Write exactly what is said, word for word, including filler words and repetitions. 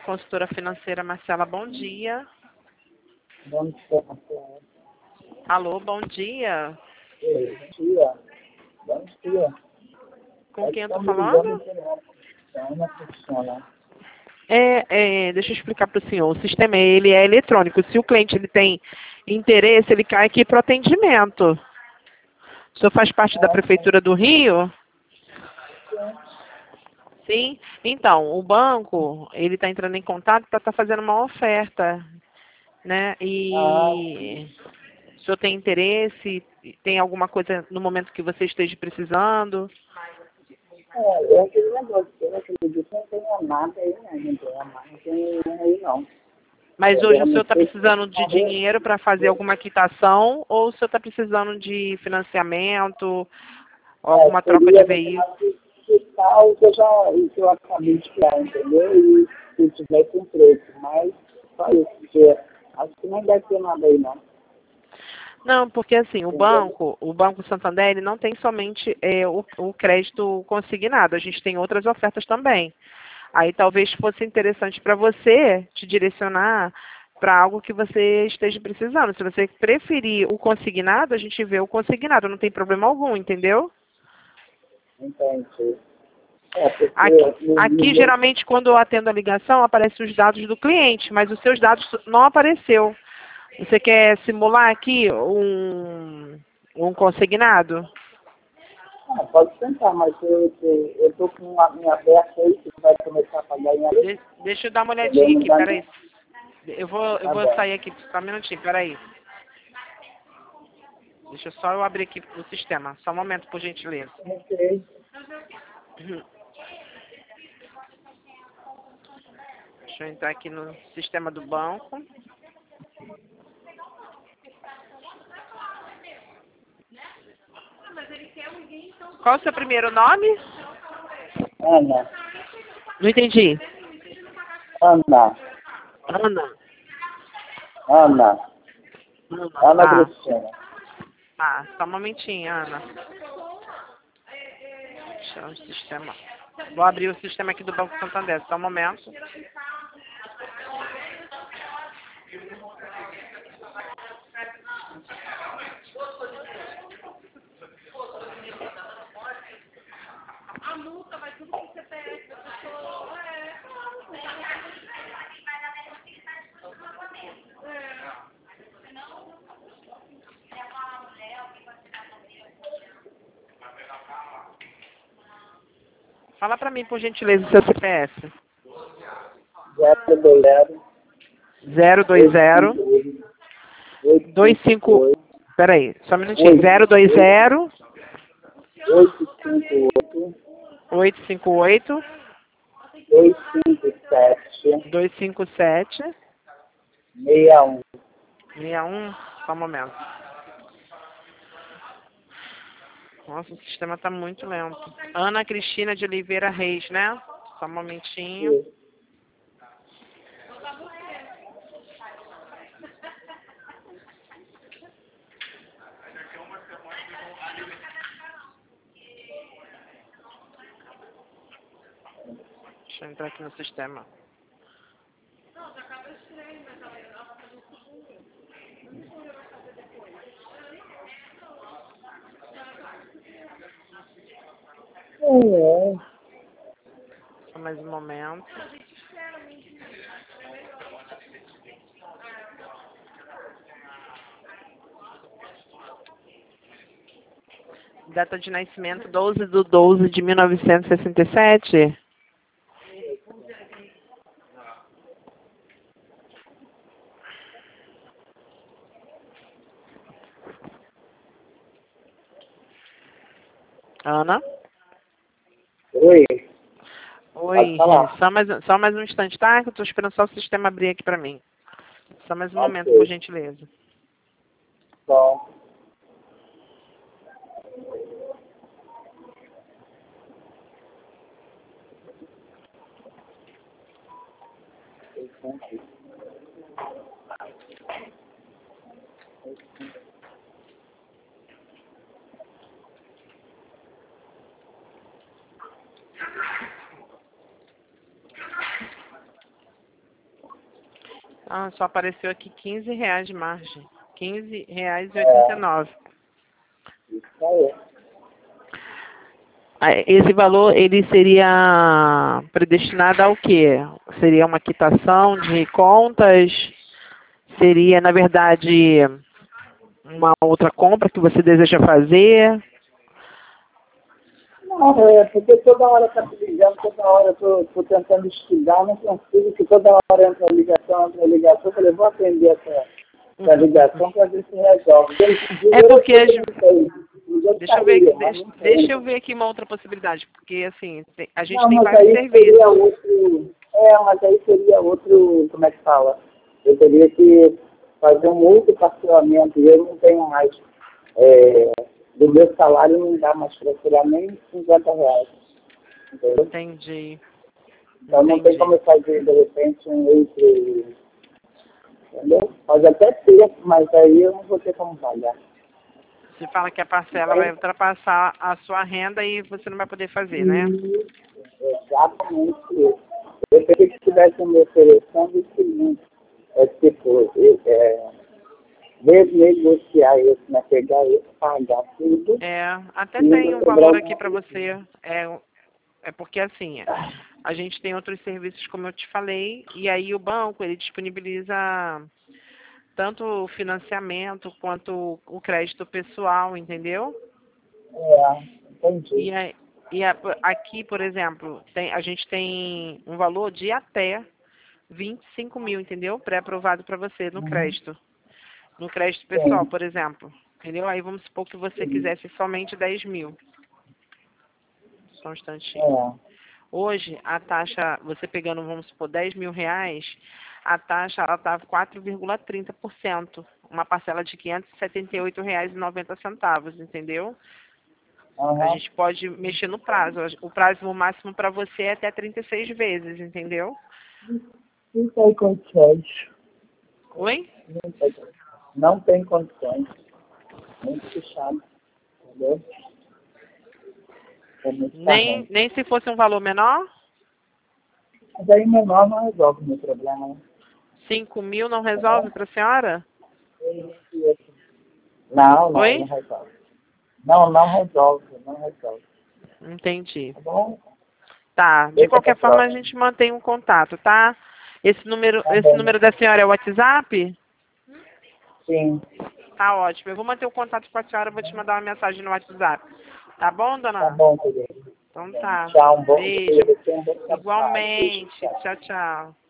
Consultora financeira Marcela, bom dia. Bom dia, Marcelo. Alô, bom dia. Oi, bom dia. Bom dia. Com quem eu tô Estamos ligando falando? direto. Então, não funciona. É, é, deixa eu explicar para o senhor. O sistema ele é eletrônico. Se o cliente ele tem interesse, ele cai aqui para o atendimento. O senhor faz parte da Ah, Prefeitura do Rio? sim. Sim. Então, o banco ele está entrando em contato para estar fazendo uma oferta, né? Ah, E o senhor tem interesse? Tem alguma coisa no momento que você esteja precisando? é, é aquele negócio que eu acredito que não tenha nada aí, né? Não tem nada, não tem ninguém aí, não. Mas Eu hoje o senhor realmente está sei precisando que de talvez dinheiro para fazer alguma quitação ou o senhor está precisando de financiamento, ou é, alguma troca de seria veículo? fiscal o que eu já o que eu acabei de criar, entendeu? E se tivesse um preço, mas só isso, porque acho que nem deve ter nada aí, não. Não, porque assim, o Entendeu? banco, o Banco Santander, ele não tem somente é, o, o crédito consignado, a gente tem outras ofertas também. Aí talvez fosse interessante para você te direcionar para algo que você esteja precisando. Se você preferir o consignado, a gente vê o consignado, não tem problema algum, entendeu? Entendi. É, porque Aqui, no, no aqui, meu. geralmente, quando eu atendo a ligação, aparecem os dados do cliente, mas os seus dados não apareceu. Você quer simular aqui um, um consignado? Ah, pode tentar, mas eu eu tô com a minha aberta aí, que vai começar a pagar em abril, De- deixa eu dar uma entendeu? olhadinha Não aqui, dá peraí. nem. Eu vou, eu Tá vou bom. sair aqui, só um minutinho, peraí. Deixa eu só eu abrir aqui o sistema. Só um momento, por gentileza. Ok. Deixa eu entrar aqui no sistema do banco. Qual o seu primeiro nome? Ana. Não entendi. Ana. Ana. Ana. Ana. Ana Tá. Cristina. Tá, só um momentinho, Ana. Deixa eu o sistema. Vou abrir o sistema aqui do Banco Santander, só um momento. Fala pra mim, por gentileza, o seu C P F. zero dois zero zero dois oito zero cinco oito oito dois cinco cinco. oito Peraí, só um minutinho. oito zero dois zero oito cinco oito oito cinco oito dois cinco sete dois cinco sete seis um. seis um. Só um momento. Nossa, o sistema tá muito lento. Ana Cristina de Oliveira Reis, né? Só um momentinho. Deixa eu entrar aqui no sistema. É, Só mais um momento. Data de nascimento doze de doze de mil novecentos e sessenta e sete. Ana? oi, pode Oi, falar. só mais, só mais um instante, tá? Que eu tô esperando só o sistema abrir aqui pra mim. Só mais um momento, por Ok, gentileza. bom. Ah, só apareceu aqui quinze reais de margem. quinze reais e oitenta e É, nove. isso aí. Ah, esse valor, ele seria predestinado ao quê? Seria uma quitação de contas? Seria, na verdade, uma outra compra que você deseja fazer? Não, é porque toda hora tá me ligando, toda hora eu tô, tô tentando estudar, não consigo, que toda hora entra ligação, entra ligação, eu falei, vou atender essa, essa ligação para ver se resolve. É porque... as- Eu Deixa eu ver, saía, mas deixa, não sei. deixa eu ver aqui uma outra possibilidade, porque assim, tem- a gente Não, tem mas vários aí seria serviços. outro. É, mas aí seria outro. Como é que fala? Eu teria que fazer um outro parcelamento e eu não tenho mais. É, do meu salário não dá mais para tirar nem cinquenta reais. Entendeu? Entendi, Então não tem entendi. como eu fazer de repente um outro. Entendeu? Pode até ter, mas aí eu não vou ter como pagar. Você fala que a parcela vai Entende? ultrapassar a sua renda e você não vai poder fazer, né? E exatamente isso. Eu queria que tivesse me oferecendo o seguinte, é tipo, é, negociar isso, né? Pegar isso, pagar tudo É, até e tem um cobrar valor um aqui para você. É, é porque assim, a gente tem outros serviços, como eu te falei, e aí o banco, ele disponibiliza tanto o financiamento quanto o crédito pessoal, entendeu? é, E, entendi. a- e a- aqui, por exemplo, tem, a gente tem um valor de até vinte e cinco mil, entendeu? Pré-aprovado para você no Uhum. crédito. No crédito pessoal, Sim, por exemplo. Entendeu? Aí vamos supor que você sim. quisesse somente dez mil. Só um instantinho. É, Hoje, a taxa, você pegando, vamos supor, dez mil reais, a taxa ela está quatro vírgula trinta por cento. Uma parcela de quinhentos e setenta e oito reais e noventa centavos, entendeu? A aham. gente pode mexer no prazo. O prazo máximo para você é até trinta e seis vezes, entendeu? Não tem condições. Oi? Não tem, não tem condições. Muito puxado, entendeu? É muito Nem, carrão. nem se fosse um valor menor? Mas aí menor não resolve o meu problema, né? Cinco mil não Entendeu? resolve para a senhora? Não, não, não Oi? resolve. Não, não resolve, não resolve. Entendi. Tá bom? Tá. De Deixa pra qualquer forma, a próxima. gente mantém um contato, tá? Esse número, Tá esse bom. número da senhora é o WhatsApp? Sim. Tá ótimo. Eu vou manter o contato com a senhora, eu vou te mandar uma mensagem no WhatsApp. Tá bom, Tá dona? bom, querido. Então tá. Tchau, um bom dia. Beijo. Você um bom trabalho. Beijo, Igualmente. tchau. Tchau, tchau.